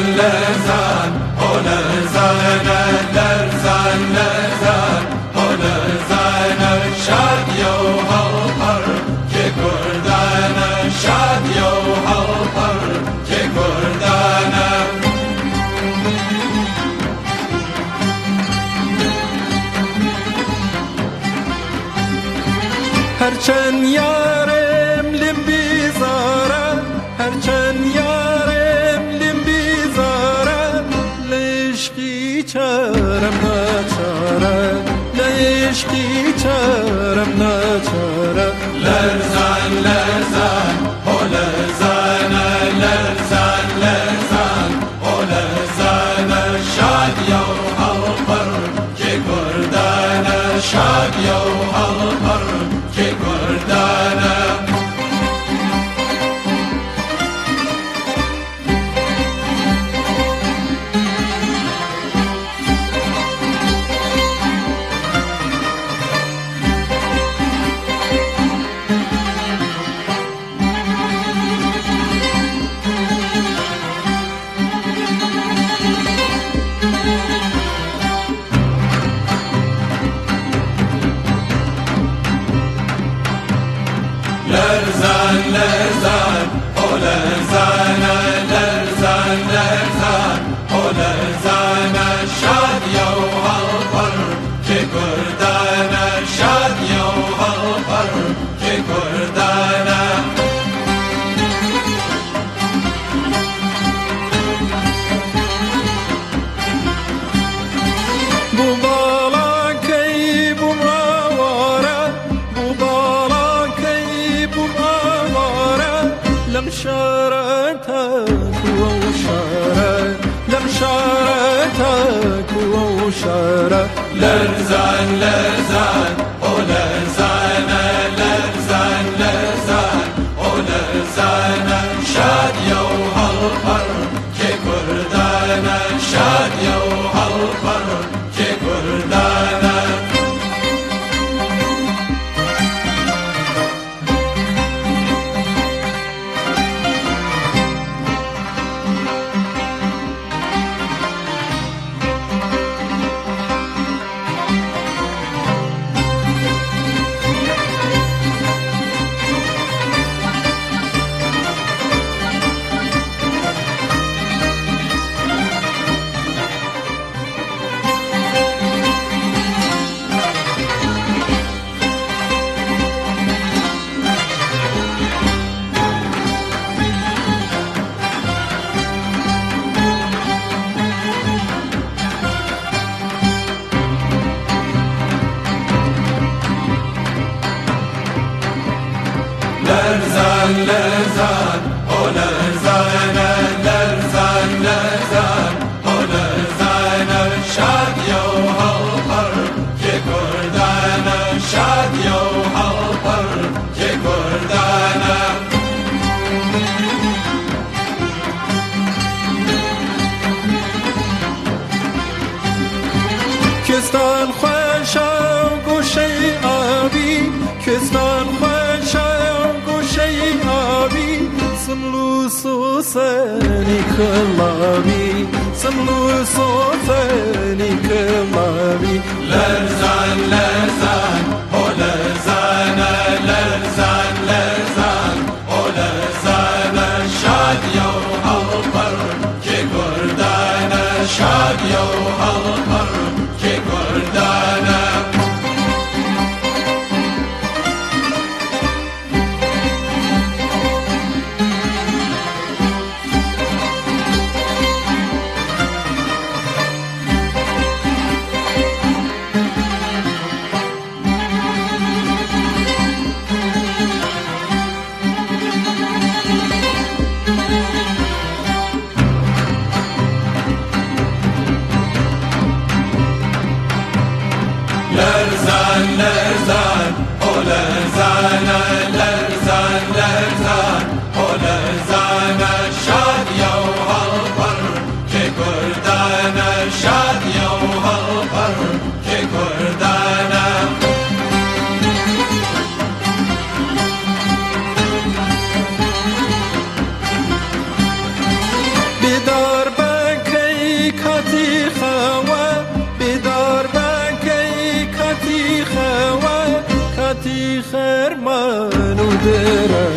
لرزان و لرزان لرزان و لرزان شادی و هڵپەڕ کێ کوردانە شادی و هەڵپەڕ کێ کوردانە هەرچەند یارم لێم بیزارە هەرچەند یارم لێم بیزارە لە عشقی چارەم ناچارە لە عشقی چارەم ناچارە لەرزان لەرزان و لەرزانە لەرزان لەرزان و لەرزانە شادیە و هەڵپەڕ کێ کوردانە شادیە و هەڵپەڕ کێ کوردانە لرزان لرزان و لرزان لرزان لرزان و لرزان شادیە و هەڵپەڕ کێ کوردانە شادیە و هەڵپەڕ کێ کوردانە بوو باڵاکەی بووم ڕاوارە بوو باڵاکەی بووم ئاوارە لەم شارە تاکووە و شارە لەم شارە تاکووە و شارە لەرزان لەرزان و لەرزانە لەرزان لەرزان و لەرزانە شادیە و هەڵپەڕ کێ کوردانە شادیە و هەڵپەڕ کێ کوردانە لرزان لرزان و لرزان لرزان لرزان و لرزان شادیە و هەڵپەڕ کێ کوردانە شادیە و هەڵپەڕ کێ کوردانە کوێستان خوێشە و گۆشەی ئاوی کوێستان خوێشە گۆشەی ئاوی سمل و سۆسەنی کڵاوی سمل و سۆسەنی کڵاوی لەرزان لەرزان و لەرزانە لەرزان لەرزان و لەرزانە شادیە و هەڵپەڕ کێ کوردانە شادیە و هەڵپەڕ کێ کوردانە لرزان لرزان و لرزان لرزان لرزان و لرزان شادیە و هەڵپەڕ کێ کوردانە شادیە و هەڵپەڕ کێ کوردانە بیدار خرمن و درم